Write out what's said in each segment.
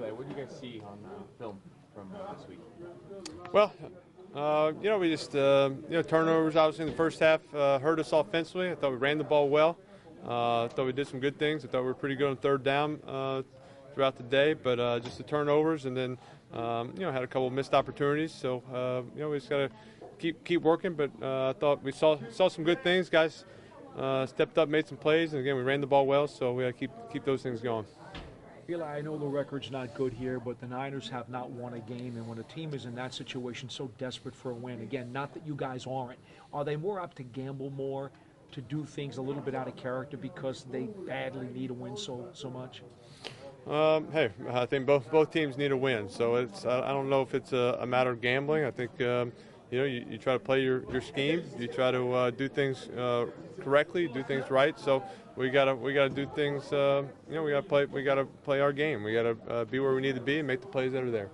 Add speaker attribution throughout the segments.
Speaker 1: today. What did you guys see on film from this week?
Speaker 2: Well, we just, turnovers obviously in the first half hurt us offensively. I thought we ran the ball well. I thought we did some good things. I thought we were pretty good on third down throughout the day, but just the turnovers and then, had a couple of missed opportunities. So, we just got to keep working, but I thought we saw some good things. Guys stepped up, made some plays, and again, we ran the ball well, so we got to keep those things going.
Speaker 3: Eli, I know the record's not good here, but the Niners have not won a game, and when a team is in that situation, so desperate for a win, again, not that you guys aren't, are they more apt to gamble more, to do things a little bit out of character because they badly need a win so much?
Speaker 2: Hey, I think both teams need a win, so I don't know if it's a matter of gambling. I think you try to play your scheme, you try to do things correctly, do things right. So we gotta do things. We gotta play our game. We gotta be where we need to be and make the plays that are there.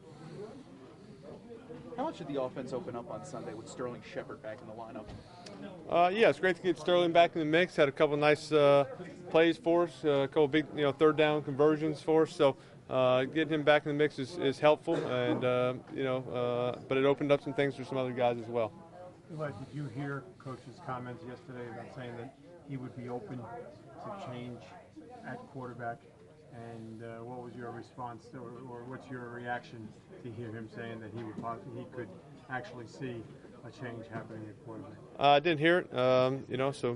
Speaker 4: How much did the offense open up on Sunday with Sterling Shepard back in the lineup?
Speaker 2: Yeah, it's great to get Sterling back in the mix. Had a couple nice plays for us, a couple big third down conversions for us. So getting him back in the mix is helpful, and but it opened up some things for some other guys as well.
Speaker 5: Eli, did you hear Coach's comments yesterday about saying that he would be open to change at quarterback? And what was your response, or what's your reaction to hear him saying that he could actually see a change happening at quarterback?
Speaker 2: I didn't hear it. So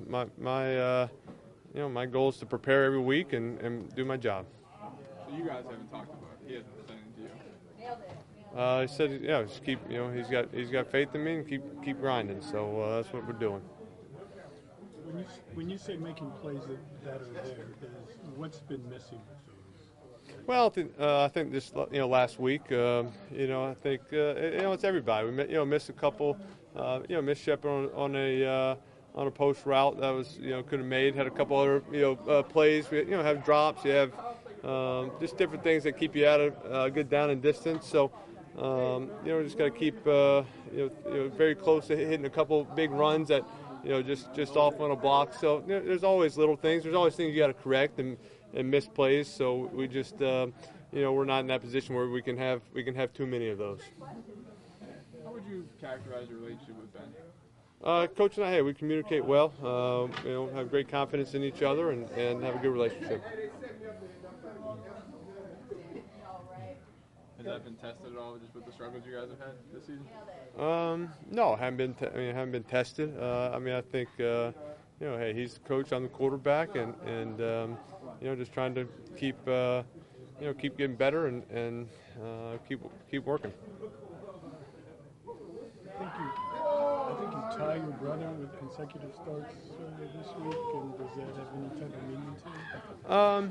Speaker 2: my goal is to prepare every week and do my job.
Speaker 4: So you guys haven't talked about it. He hasn't said anything to you.
Speaker 2: He said, just keep. He's got faith in me and keep grinding. So that's what we're doing.
Speaker 5: When you say making plays that are there, what's been missing?
Speaker 2: Well, I think this last week, I think it's everybody. We missed a couple, missed Shepard on a post route that was could have made. Had a couple other plays. We have drops. You have just different things that keep you out of good down and distance. So just got to keep very close to hitting a couple big runs that just off on a block. So there's always little things. There's always things you got to correct and miss plays. So we just we're not in that position where we can have too many of those.
Speaker 4: How would you characterize your relationship with Ben?
Speaker 2: Coach and I, we communicate well. Have great confidence in each other and have a good relationship.
Speaker 4: Has that been tested at all, just with the struggles you guys have had this season?
Speaker 2: No, haven't been tested. I think hey, he's the coach, I'm the quarterback, and just trying to keep getting better and keep working.
Speaker 5: I think you tie your brother with consecutive starts this week, and does that have any type of meaning to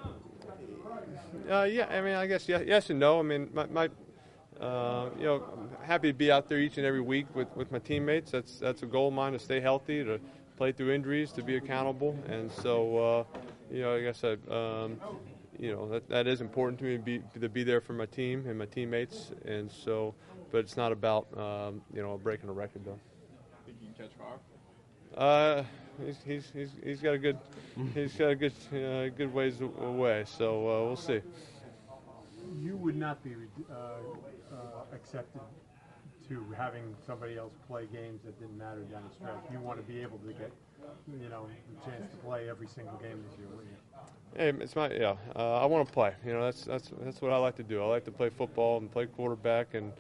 Speaker 5: you?
Speaker 2: Yeah, I guess yes and no. My happy to be out there each and every week with my teammates. That's a goal of mine, to stay healthy, to play through injuries, to be accountable, and so I guess that is important to me to be there for my team and my teammates, and so. But it's not about breaking a record though.
Speaker 4: Think you can catch Favre?
Speaker 2: He's got a good ways away, so we'll see.
Speaker 5: You would not be accepted to having somebody else play games that didn't matter down the stretch. You want to be able to get a chance to play every single game this year, wouldn't you?
Speaker 2: Hey, I want to play. That's what I like to do. I like to play football and play quarterback, and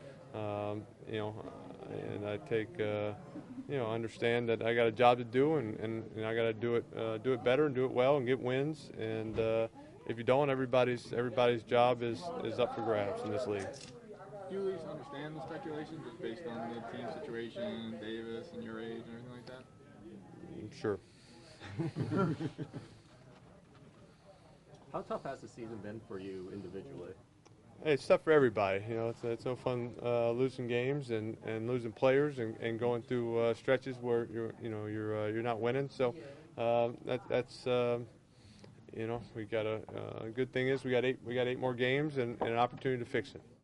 Speaker 2: and I take understand that I got a job to do, and I got to do it better and do it well and get wins. And if you don't, everybody's job is up for grabs in this league.
Speaker 4: Do you at least understand the speculation just based on the team situation, Davis, and your age and everything like that?
Speaker 2: Sure.
Speaker 1: How tough has the season been for you individually?
Speaker 2: Hey, it's tough for everybody. It's no fun losing games and losing players and going through stretches where you're not winning. So that's we got a good thing is we got eight more games and an opportunity to fix it.